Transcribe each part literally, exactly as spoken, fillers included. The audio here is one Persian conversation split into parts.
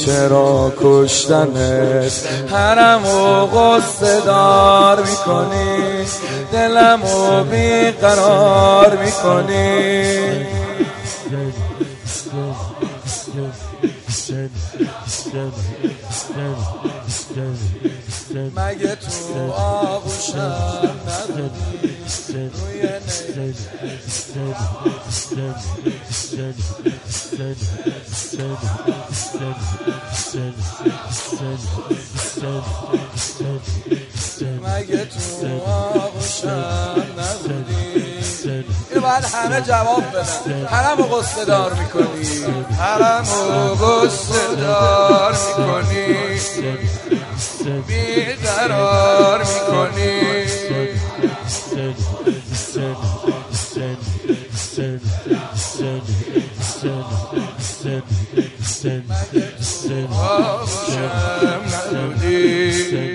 چرا کشتنت؟ حرمو غصه دار میکنی، دلمو بیقرار میکنی. مگه تو آغوشم نداری روی مگه تو آغوشم نداری؟ اینو باید همه جواب بدن. حرمو غصه دار میکنی، حرمو غصه دار میکنی، بیقرار میکنی. آغوشم نداری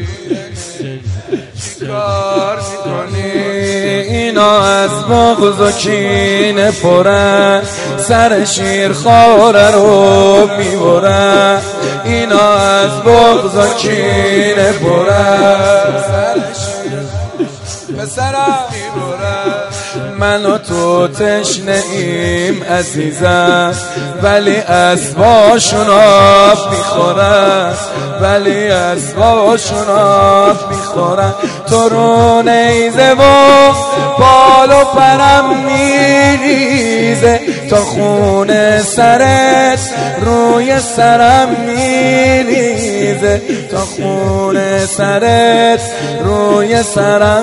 چیکار میکنی؟ اینا از بغض و کینه پرن، سر شیر خواره رو میبرن. اینا از بغض و کینه پرن، سر شیر پسرم میبرن. من و تو تشنه ایم عزیزم، ولی اسباشون آب میخورن، ولی اسباشون آب میخورن. تو رو نیزه و بال و پرم میریزه، تا خون سرت روی سرم میریزه، تا خون سرت روی سرم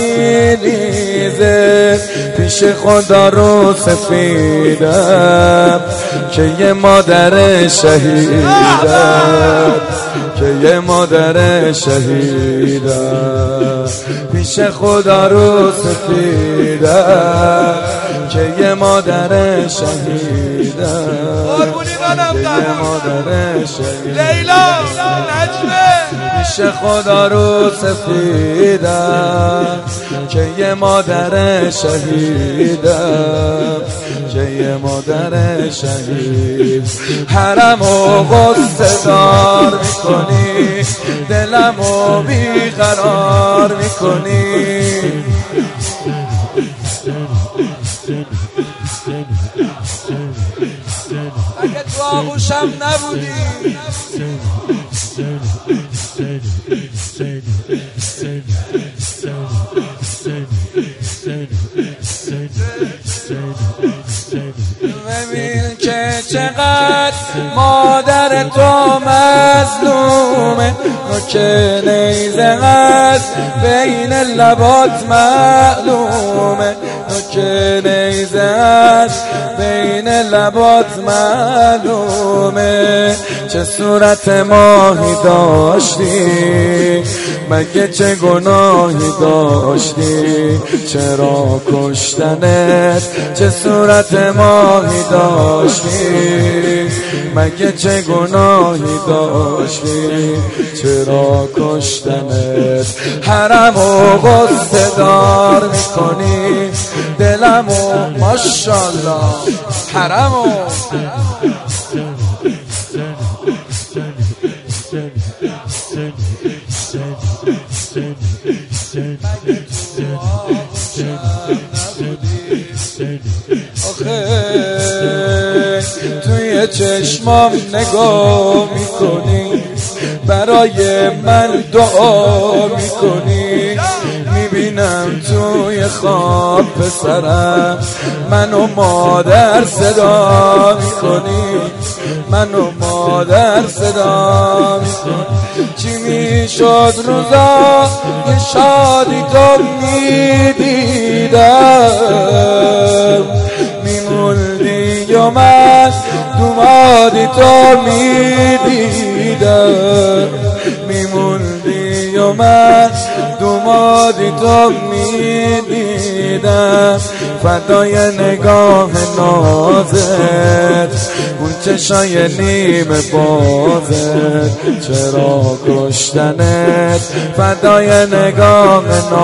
میریزه. پیش خدا رو سفیدم که یه مادر شهیدم، که یه مادر شهیدم. پیش خدا رو سفیدم که یه مادر شهیدم، که یه مادر شهیدم. لیلا نجمه پیش خدا رو سفیدم که یه مادر شهیدم، که یه مادر شهید. حرمو غصه دار میکنی، دلمو بیقرار میکنی. اگه تو آغوشم نبودی ببین که چقدر مادر تو مظلومه، که نیزه هست بین لبات معلومه، که نیزه هست بین لبات معلومه. چه صورت ماهی داشتی، مگه چه گناهی داشتی؟ چرا کشتنت؟ چه صورت ماهی داشتی، مگه چه گناهی داشتی؟ چرا کشتنت؟ حرمو غصه دار میکنی، دلمو ماشالله حرمو آخه توی چشمام نگاه میکنی، برای من دعا میکنی. میبینم توی خواب پسرم منو مادر صدا میکنی، منو مادر صدا میکنی. چی میشد روزا یه شادی تو میدیدم، میموندی یا من دومادی تو میدیدم، میموندی یا من تو مادی تو میدیدم فدای نگاه نازت اون چشای نیم بازت چرا کشتنت فدای نگاه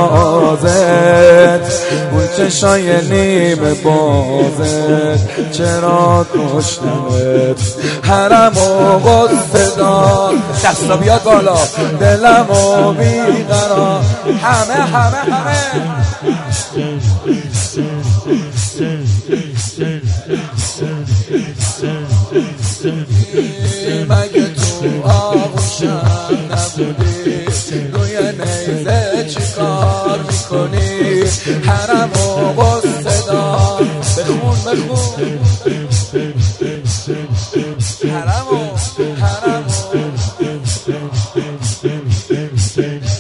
نازت اون چشای نیم بازت چرا کشتنت حرمو غصه دار دستا بیاد بالا دلمو بیقرار همه همه همه مگه تو آغوشم نبودی روی نیزه چی کار میکنی حرمو غصه دار بخون بخون حرمو حرمو